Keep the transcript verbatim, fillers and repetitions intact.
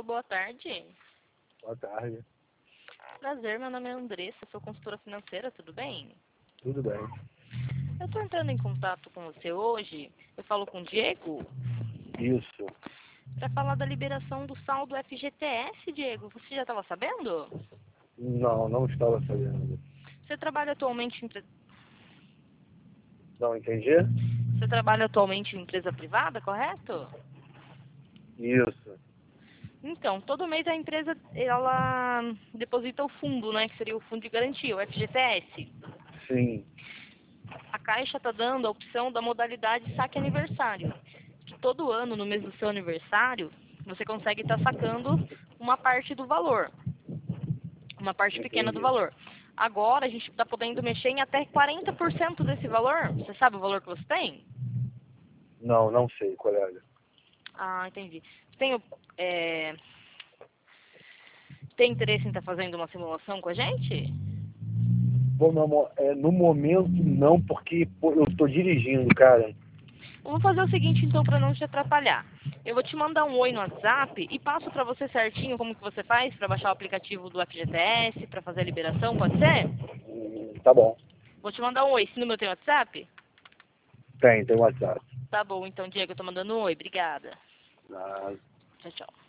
boa tarde. Boa tarde. Prazer, meu nome é Andressa, sou consultora financeira, tudo bem? Tudo bem. Eu estou entrando em contato com você hoje, eu falo com o Diego, Isso. para falar da liberação do saldo F G T S, Diego. Você já estava sabendo? Não, não estava sabendo. Você trabalha atualmente em, empre- Não entendi? você trabalha atualmente em empresa privada, correto? Isso. Então, todo mês a empresa ela deposita o fundo, né, que seria o fundo de garantia, o F G T S. Sim. A Caixa está dando a opção da modalidade saque aniversário, que todo ano, no mês do seu aniversário, você consegue estar sacando uma parte do valor, uma parte pequena do Entendi. valor. Agora a gente está podendo mexer em até quarenta por cento desse valor. Você sabe o valor que você tem? Não, não sei, colega. Ah, entendi. Tem, é, tem interesse em estar fazendo uma simulação com a gente? Bom, meu amor, é, no momento não, porque pô, eu estou dirigindo, cara. Vamos fazer o seguinte, então, para não te atrapalhar. Eu vou te mandar um oi no WhatsApp e passo para você certinho como que você faz para baixar o aplicativo do F G T S, para fazer a liberação, pode ser? Hum, Tá bom. Vou te mandar um oi. Esse número tem WhatsApp? Tem, tem WhatsApp. Tá bom, então, Diego, eu tô mandando um oi. Obrigada. Ah, Tchau, tchau.